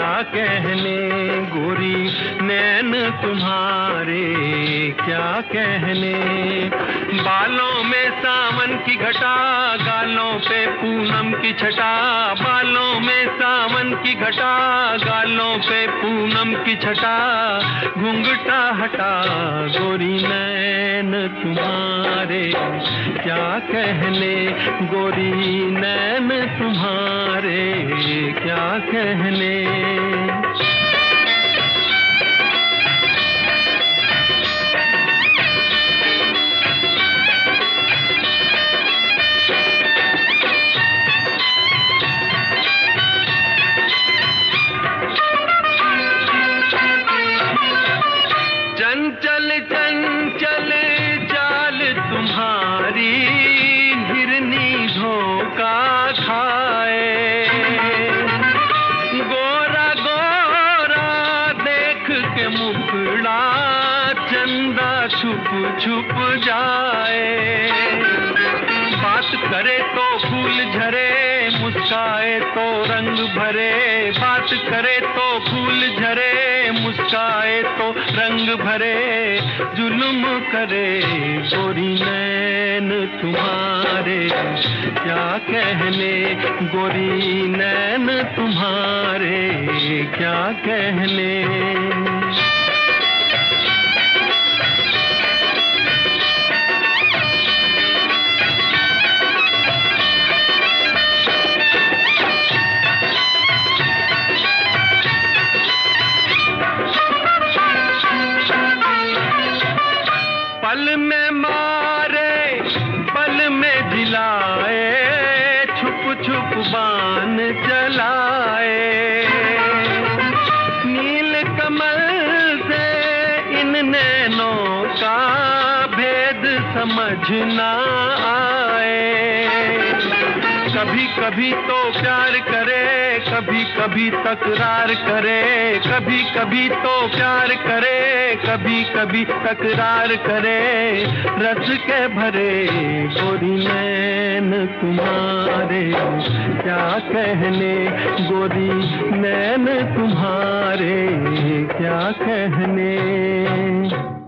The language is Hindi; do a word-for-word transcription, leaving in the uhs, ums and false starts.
क्या कहने गोरी नैन तुम्हारे क्या कहने। बालों में सावन की घटा, गालों पे पूनम की छटा, बालों में सावन की घटा, गालों पे पूनम की छटा, घूंघटा हटा गोरी नैन तुम्हारे क्या कहने, गोरी नैन तुम्हारे क्या कहने। चंचल चंचल चाल तुम्हारी, हिरनी धोखा खाए, गोरा गोरा देख के मुखड़ा, चंदा छुप छुप जाए। बात करे तो फूल झरे, मुस्काए तो रंग भरे, बात करे तो फूल झरे, मुस्काए तो रंग भरे, जुल्म करे गोरी नैन तुम्हारे क्या कहने, गोरी नैन तुम्हारे क्या कहने। पल में मारे पल में जिलाए, छुप छुप बाण चलाए, नील कमल से इन नैनों का भेद समझ ना आए। कभी कभी तो प्यार करे, कभी कभी तकरार करे, कभी कभी तो प्यार करे, कभी कभी तकरार करे, रस के भरे गोरी नैन तुम्हारे क्या कहने, गोरी नैन तुम्हारे क्या कहने।